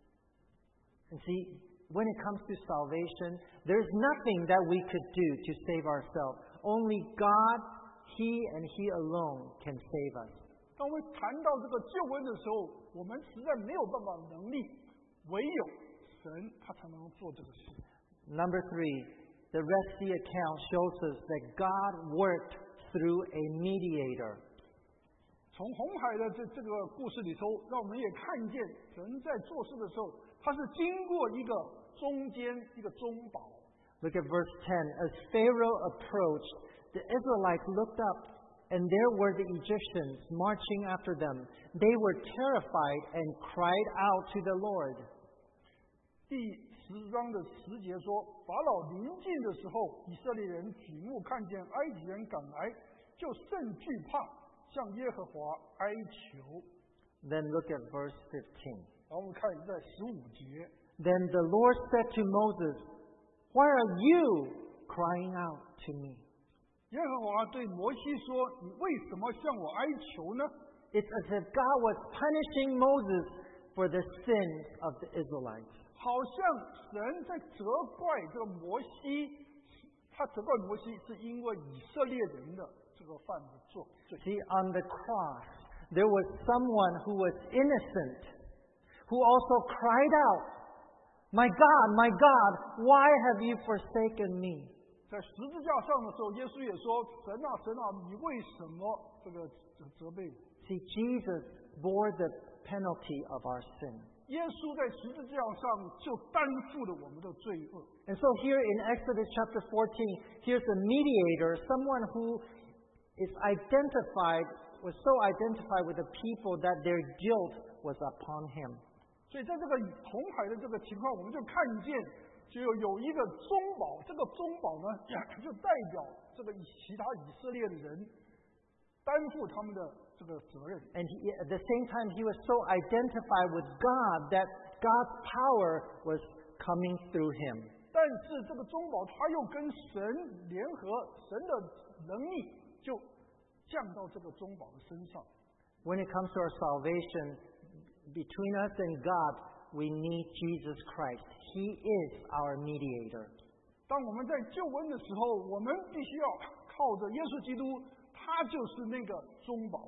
And see, when it comes to salvation, there's nothing that we could do to save ourselves. Only God He and He alone can save us. 当我们谈到这个救恩的时候，我们实在没有办法能力，唯有神他才能做这个事。 Number three, the Red Sea account shows us that God worked through a mediator. 从红海的这这个故事里头，让我们也看见神在做事的时候，他是经过一个中间一个中保。 Look at verse ten. As Pharaoh approached, the Israelites looked up, and there were the Egyptians marching after them. They were terrified and cried out to the Lord. 第十章的十节说，法老临近的时候，以色列人举目看见埃及人赶来，就甚惧怕，向耶和华哀求。 Then look at verse fifteen. 然后我们看在十五节， Then the Lord said to Moses, Why are you crying out to me? 耶和华对摩西说：“你为什么向我哀求呢？” It's as if God was punishing Moses for the sins of the Israelites. 好像神在责怪这个摩西，他责怪摩西是因为以色列人的这个犯的错罪。 See, on the cross, there was someone who was innocent, who also cried out, My God, my God, why have you forsaken me? 在十字架上的时候，耶稣也说：“神啊，神啊，你为什么这个责备我？” See, Jesus bore the penalty of our sin. 耶稣在十字架上就担负了我们的罪恶。 And so here in Exodus chapter fourteen, here's a mediator, someone who is identified, was so identified with the people that their guilt was upon him. 所以在这个红海的这个情况，我们就看见，就有一个中保，这个中保呢，就代表这个其他以色列的人担负他们的这个责任。 And he, at the same time, he was so identified with God that God's power was coming through him. 但是这个中保他又跟神联合，神的能力就降到这个中保的身上。 When it comes to our salvation, between us and God, we need Jesus Christ. He is our mediator. 当我们在救恩的时候，我们必须要靠着耶稣基督，他就是那个中保。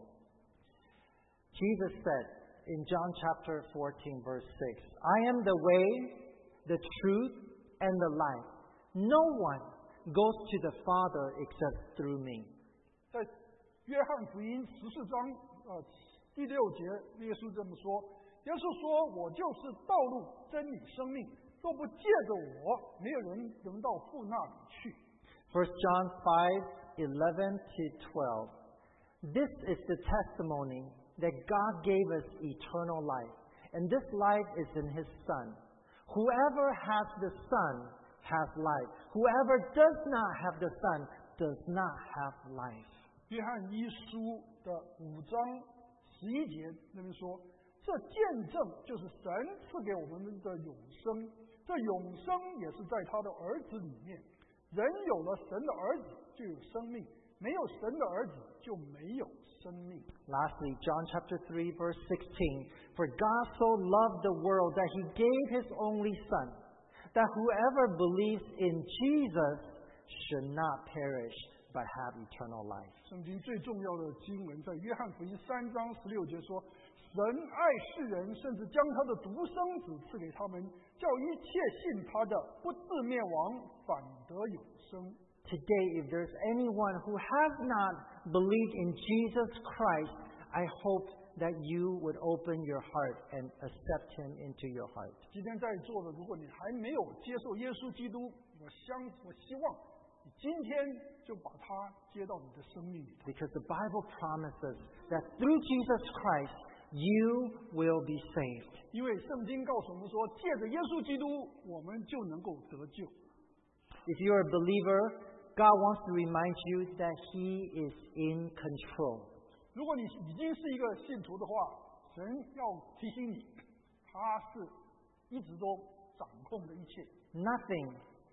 Jesus said in John chapter fourteen, verse six, I am the way, the truth, and the life. No one goes to the Father except through me. 在约翰福音十四章呃第六节，耶稣这么说：耶稣说，我就是道路、真理、生命，若不借着我，没有人能到父那里去。 First John five, eleven to twelve. This is the testimony that God gave us eternal life, and this life is in His Son. Whoever has the Son has life. Whoever does not have the Son does not have life. 约翰一书的五章十一节那边说，这见证就是神赐给我们的永生，这永生也是在他的儿子里面。人有了神的儿子，就有生命；没有神的儿子，就没有生命。 Lastly, John chapter three, verse sixteen. For God so loved the world that He gave His only Son, that whoever believes in Jesus should not perish, but have eternal life. 圣经最重要的经文在约翰福音三章十六节说：“神爱世人，甚至将他的独生子赐给他们，叫一切信他的不至灭亡，反得永生。” Today, if there's anyone who has not believed in Jesus Christ, I hope that you would open your heart and accept Him into your heart. 今天在座的，如果你还没有接受耶稣基督，我相我希望你今天就把他接到你的生命里头。 Because the Bible promises that through Jesus Christ, you will be saved. 因为圣经告诉我们说，借着耶稣基督，我们就能够得救。 If you're a believer, God wants to remind you that He is in control. 如果你已经是一个信徒的话，神要提醒你，他是一直都掌控着一切。 Nothing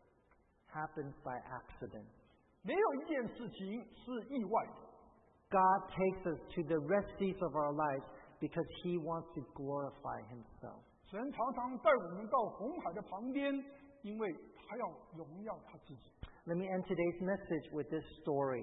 happens by accident. 没有一件事情是意外的。 God takes us to the Red Seas of our lives because He wants to glorify Himself. 神常常带我们到红海的旁边，因为他要荣耀他自己。 Let me end today's message with this story.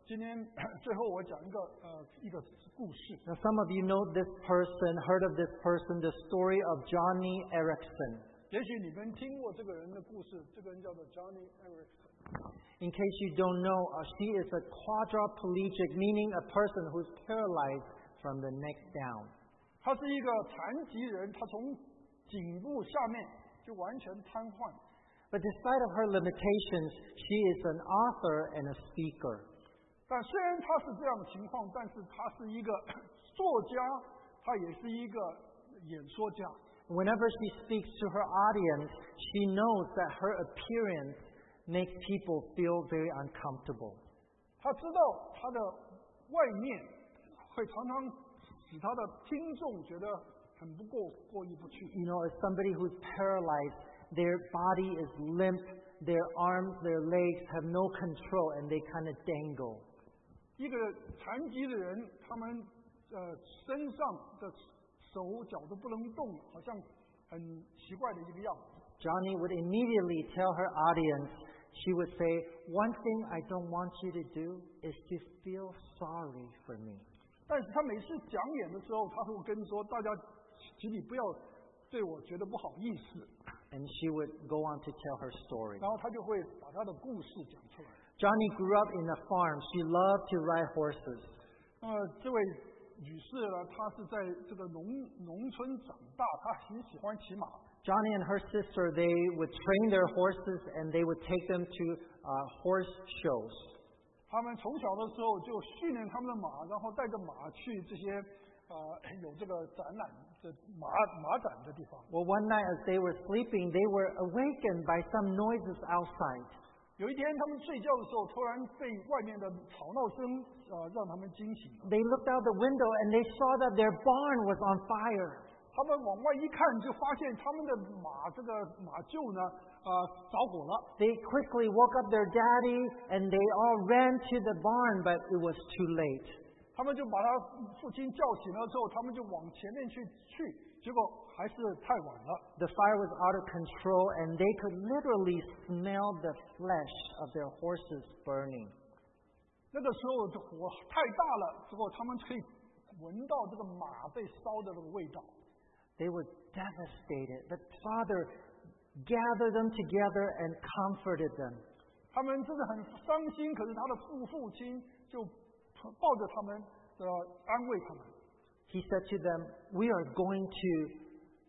今天最后我讲一个呃一个故事。 Now, some of you know this person, heard of this person, the story of Johnny Erickson. 也许你们听过这个人的故事，这个人叫做 Johnny Erickson。 In case you don't know, uh, she is a quadriplegic, meaning a person who's paralyzed from the neck down. 他是一个残疾人，他从颈部下面就完全瘫痪。 But despite of her limitations, she is an author and a speaker. 但虽然他是这样的情况，但是他是一个作家，他也是一个演说家。 Whenever she speaks to her audience, she knows that her appearance makes people feel very uncomfortable. 他知道他的外面会常常使他的听众觉得很不过过意不去。 You know, as somebody who's paralyzed, their body is limp, their arms, their legs have no control, and they kind of dangle. 一个残疾的人，他们呃身上的手脚都不能动，好像很奇怪的一个样子。 Johnny would immediately tell her audience, she would say, "One thing I don't want you to do is to feel sorry for me." 但是他每次讲演的时候，他会跟说大家，请你不要对我觉得不好意思。 And she would go on to tell her story. 然后他就会把他的故事讲出来。 Johnny grew up in a farm. She loved to ride horses. 那么这位女士呢，她是在这个农农村长大，她很喜欢骑马。 Johnny and her sister, they would train their horses and they would take them to uh, horse shows. 他们从小的时候就训练他们的马，然后带着马去这些呃有这个展览的马马展的地方。 Well, one night as they were sleeping, they were awakened by some noises outside. 有一天他们睡觉的时候，突然被外面的吵闹声呃让他们惊醒。 They looked out the window and they saw that their barn was on fire. 他们往外一看，就发现他们的马这个马厩呢啊、呃、着火了。 They quickly woke up their daddy and they all ran to the barn, but it was too late. 他们就把他父亲叫醒了之后，他们就往前面去去，结果还是太晚了。 The fire was out of control and they could literally smell the flesh of their horses burning. 那个时候这火太大了，之后他们可以闻到这个马被烧的那个味道。 They were devastated. But Father gathered them together and comforted them. 他们真的很伤心，可是他的父父亲就抱着他们，呃，安慰他们。 He said to them, "We are going to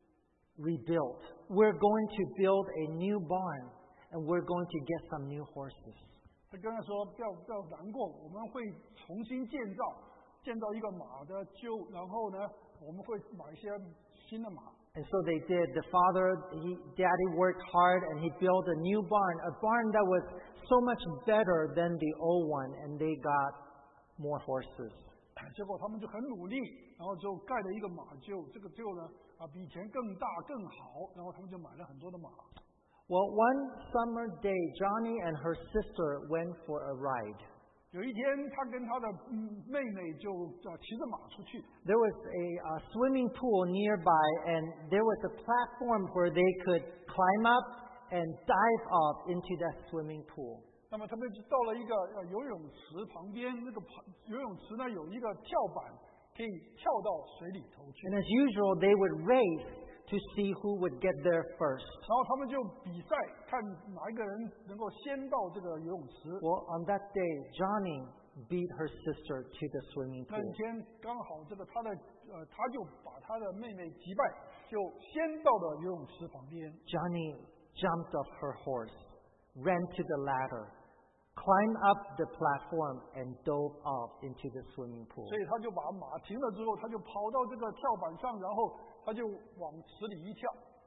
rebuild. We're going to build a new barn, and we're going to get some new horses." 他跟他说：“不要不要难过，我们会重新建造，建造一个马的厩，然后呢，我们会买一些新的马。” And so they did. The father, he, daddy worked hard and he built a new barn, a barn that was so much better than the old one, and they got more horses. 结果他们就很努力，然后就盖了一个马厩，这个厩呢啊比以前更大更好，然后他们就买了很多的马。 Well, one summer day, Johnny and her sister went for a ride. 有一天，他跟他的嗯妹妹就呃骑着马出去。 There was a, a swimming pool nearby, and there was a platform where they could climb up and dive off into that swimming pool. 那么他们就到了一个呃游泳池旁边，那个旁游泳池呢有一个跳板，可以跳到水里头去。 And as usual, they would race to see who would get there first. 然后他们就比赛，看哪一个人能够先到这个游泳池。 Well, on that day, Johnny beat her sister to the swimming 那一 pool. 天刚好这个他的呃，他就把他的妹妹击败，就先到了游泳池旁边。 Johnny jumped off her horse, ran to the ladder, climbed up the platform, and dove off into the swimming pool. 所以他就把马停了之后，他就跑到这个跳板上，然后他就往池里一跳。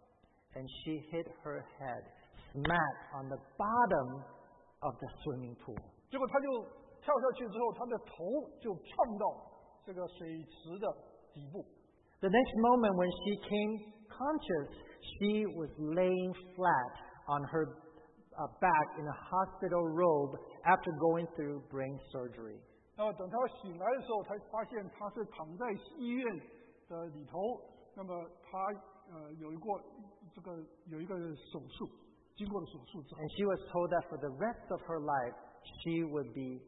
And she hit her head smack on the bottom of the swimming pool. 结果他就跳下去之后，他的头就撞到这个水池的底部。 The next moment when she came conscious, she was laying flat on her uh, back in a hospital robe after going through brain surgery. 那么等他醒来的时候，才发现他是躺在医院的里头。那么他呃有一过这个有一个手术，经过了手术之后， And she was told that for the rest of her life, she would be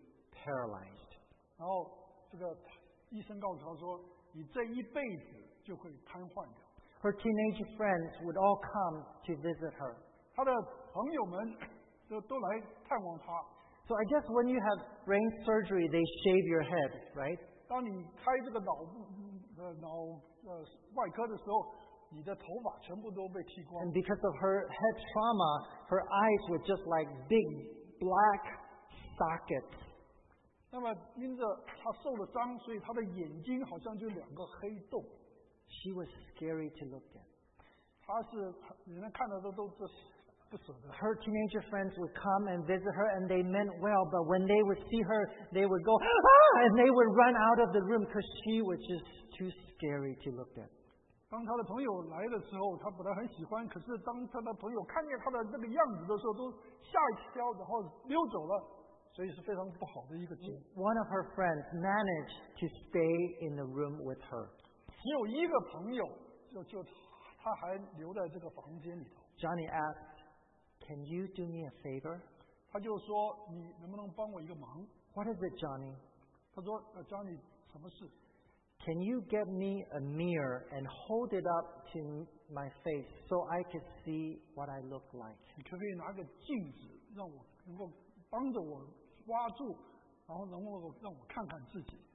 paralyzed. 然后这个医生告诉他说：“你这一辈子就会瘫痪掉。” Her teenage friends would all come to visit her. 他的朋友们都都来探望他。 So I guess when you have brain surgery, they shave your head, right? 当你开这个脑部呃脑呃外科的时候，你的头发全部都被剃光。 And because of her head trauma, her eyes were just like big black sockets. 那么因着他受了伤，所以他的眼睛好像就两个黑洞。 She was scary to look at. 他是人家看到都都不不舍得。 Her teenager friends would come and visit her, and they meant well, but when they would see her, they would go, ah, and they would run out of the room because she was just too scary to look at. 当他的朋友来的时候，他本来很喜欢，可是当他的朋友看见他的这个样子的时候，都吓一跳，然后溜走了，所以是非常不好的一个经历。 One of her friends managed to stay in the room with her. 只有一个朋友，就就他还留在这个房间里头。 Johnny asked, "Can you do me a favor?" 他就说：“你能不能帮我一个忙 What is it, Johnny?" ？” 他说：“呃，Johnny，什么事？ Can you get me a mirror and hold it up to my face so I could see what I look like? 你可不可以拿个镜子，让我能够帮着我抓住，然后能够让我看看自己？”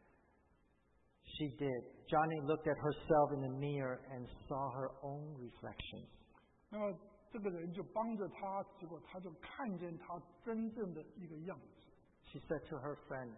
She did. Johnny looked at herself in the mirror and saw her own reflection. 那么这个人就帮着他，结果他就看见他真正的一个样子。 She said to her friend,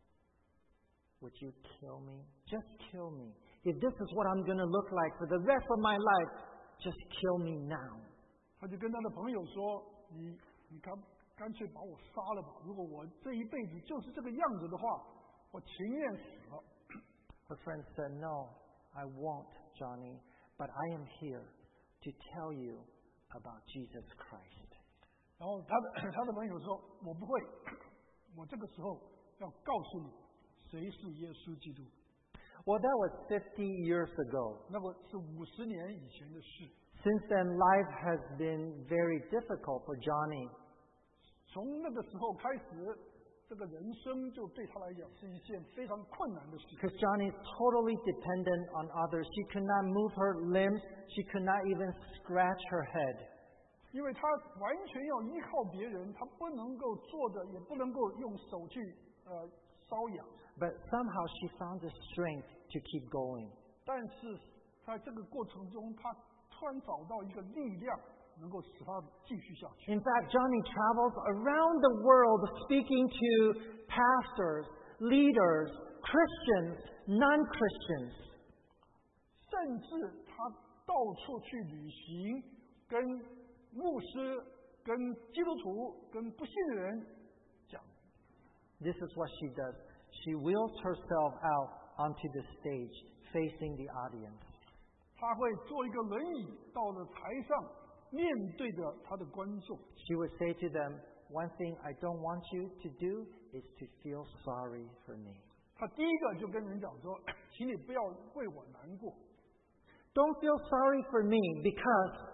"Would you kill me? Just kill me. If this is what I'm going to look like for the rest of my life, just kill me now." 他就跟他的朋友说：“你你干干脆把我杀了吧！如果我这一辈子就是这个样子的话，我情愿死了。” Her friend said, "No, I won't, Johnny, but I am here to tell you about Jesus Christ." 然后他的他的朋友说：“我不会，我这个时候要告诉你谁是耶稣基督。” Well, that was fifty years ago. 那么是五十年以前的事。 Since then, life has been very difficult for Johnny. 从那个时候开始，这个人生就对他来讲是一件非常困难的事。 Because Johnny is totally dependent on others. She could not move her limbs. She could not even scratch her head. 因为他完全要依靠别人，他不能够坐着，也不能够用手去呃搔痒。 But somehow she found the strength to keep going. 但是在这个过程中，他突然找到一个力量，能够使他继续下去。 In fact, Johnny travels around the world speaking to pastors, leaders, Christians, non-Christians. 甚至他到处去旅行，跟牧师、跟基督徒、跟不信的人讲。 This is what she does. She wheels herself out onto the stage, facing the audience. 他会坐一个轮椅到了台上，面对着他的观众。 She would say to them, "One thing I don't want you to do is to feel sorry for me. 他第一个就跟人讲说：“请你不要为我难过， Don't feel sorry for me because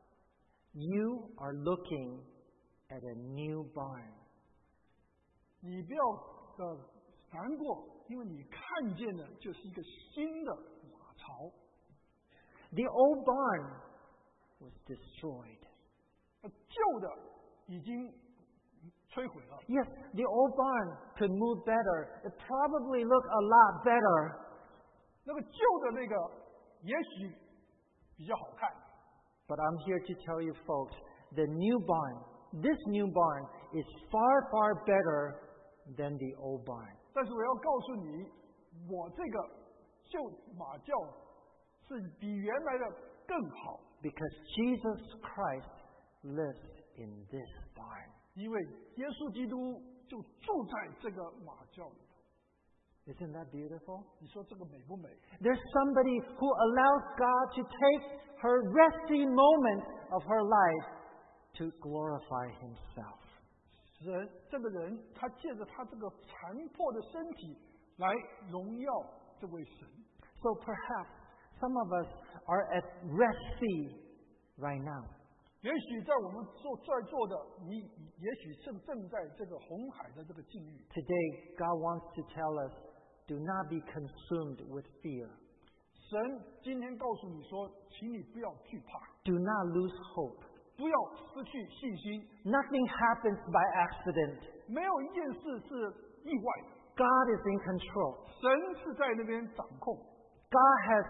you are looking at a new barn. 你不要呃难过，因为你看见的就是一个新的马槽。 The old barn was destroyed. 呃旧的已经摧毁了。 Yes, the old barn could move better. It probably looked a lot better. 那个旧的那个也许比较好看， But I'm here to tell you folks, the new barn, this new barn is far, far better than the old barn. 但是我要告诉你，我这个旧马厩是比原来的更好， Because Jesus Christ lives in this barn. 因为耶稣基督就住在这个马厩里头。 Isn't that beautiful? 你说这个美不美？ There's somebody who allows God to take her resting moments of her life to glorify himself. 人这个人，他借着他这个残破的身体来荣耀这位神。 So perhaps some of us are at resting right now. 也许在我们坐在座的，你也许正正在这个红海的这个境遇。 Today, God wants to tell us, do not be consumed with fear. 神今天告诉你说，请你不要惧怕， Do not lose hope. 不要失去信心。 Nothing happens by accident. 没有一件事是意外的， God is in control. 神是在那边掌控。 God has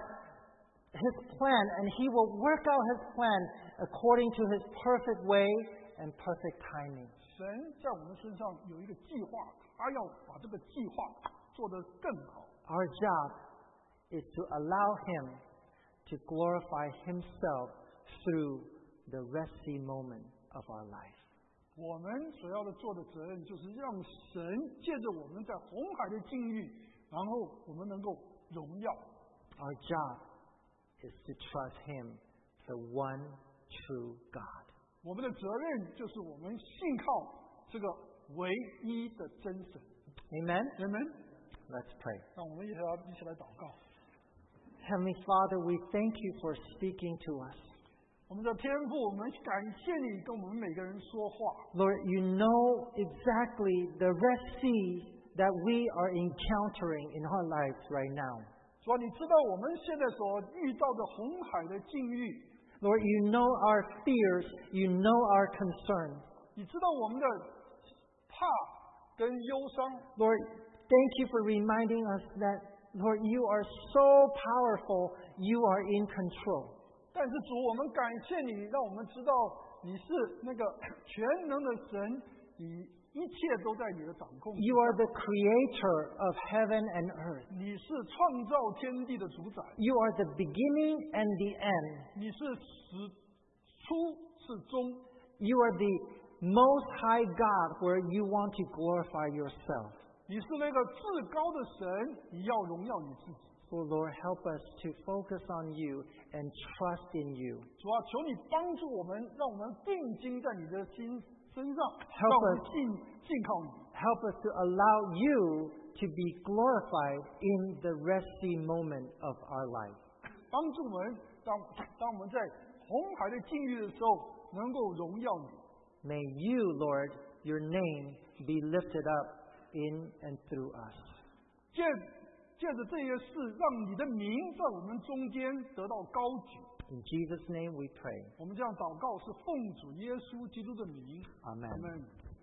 His plan, and He will work out His plan according to His perfect way and perfect timing. 神在我们身上有一个计划，他要把这个计划做得更好。 Our job is to allow Him to glorify Himself through the resty moment of our life. 我们所要的做的责任，就是让神借着我们在红海的境遇，然后我们能够荣耀。 Our job is to trust Him, the one true God. 我们的责任就是我们信靠这个唯一的真神。 Amen? Amen。 Let's pray. 让我们一起来一起来祷告。 Heavenly Father, we thank you for speaking to us. 我们的天父，我们感谢你跟我们每个人说话。 Lord, you know exactly the Red Sea that we are encountering in our lives right now. 主啊，你知道我们现在所遇到的红海的境遇， Lord, you know our fears, you know our concerns. 你知道我们的怕跟忧伤。 Lord, thank you for reminding us that, Lord, you are so powerful, you are in control. 但是主，我们感谢你，让我们知道你是那个全能的神，你一切都在你的掌控之 You 下。 are the creator of heaven and earth. 你是创造天地的主宰， You are the beginning and the end. 你是始初是终， You are the most high God where you want to glorify yourself. 你是那个至高的神，你要荣耀你自己。 Oh Lord, help us to focus on you and trust in you. 主啊，求你帮助我们，让我们定睛在你的心身上， Help 让我们 us. 信信靠你。 Help us to allow you to be glorified in the resty moment of our life. 帮助我们，当当我们在红海的境遇的时候，能够荣耀你。 May you, Lord, your name be lifted up in and through us. 借借着这些事，让你的名在我们中间得到高举。 In Jesus' name we pray. 我们这样祷告，是奉主耶稣基督的名。 Amen. Amen